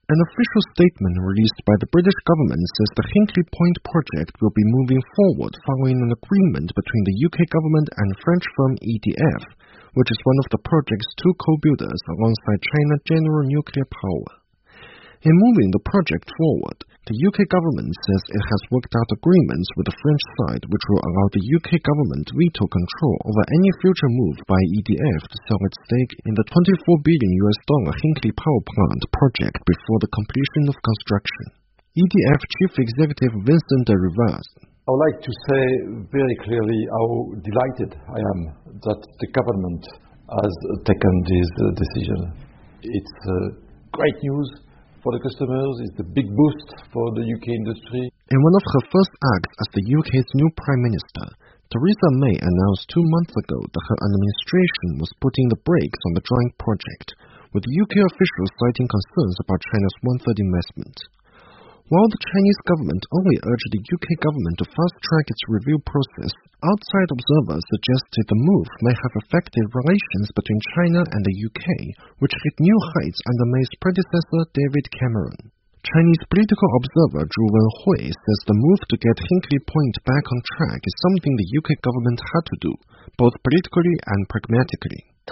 An official statement released by the British government says the Hinkley Point project will be moving forward following an agreement between the UK government and French firm EDF, which is one of the project's two co-builders alongside China General Nuclear Power. In moving the project forward, the UK government says it has worked out agreements with the French side which will allow the UK government veto control over any future move by EDF to sell its stake in the $24 billion Hinkley Power Plant project before the completion of construction. EDF Chief Executive Vincent de Rivaz. I would like to say very clearly how delighted I am that the government has taken this decision. It's great news for the customers, it's the big boost for the UK industry. In one of her first acts as the UK's new Prime Minister, Theresa May announced 2 months ago that her administration was putting the brakes on the joint project, with UK officials citing concerns about China's one-third investment. While the Chinese government only urged the UK government to fast-track its review process, outside observers suggested the move may have affected relations between China and the UK, which hit new heights under May's predecessor David Cameron. Chinese political observer Zhu Wenhui says the move to get Hinkley Point back on track is something the UK government had to do, both politically and pragmatically. As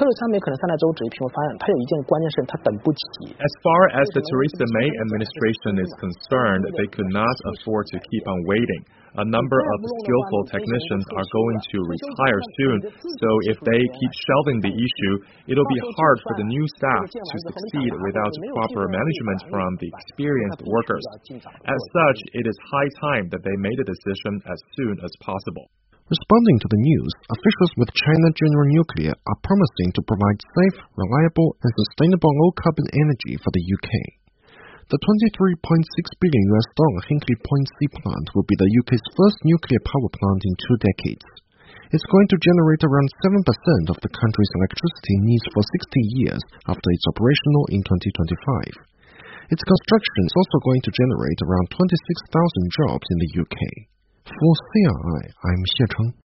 far as the Theresa May administration is concerned, they could not afford to keep on waiting. A number of skillful technicians are going to retire soon, so if they keep shelving the issue, it'll be hard for the new staff to succeed without proper management from the experienced workers. As such, it is high time that they made a decision as soon as possible. Responding to the news, officials with China General Nuclear are promising to provide safe, reliable, and sustainable low-carbon energy for the UK. The $23.6 billion Hinkley Point C plant will be the UK's first nuclear power plant in 2 decades. It's going to generate around 7% of the country's electricity needs for 60 years after it's operational in 2025. Its construction is also going to generate around 26,000 jobs in the UK. For CRI, I'm Xie Cheng.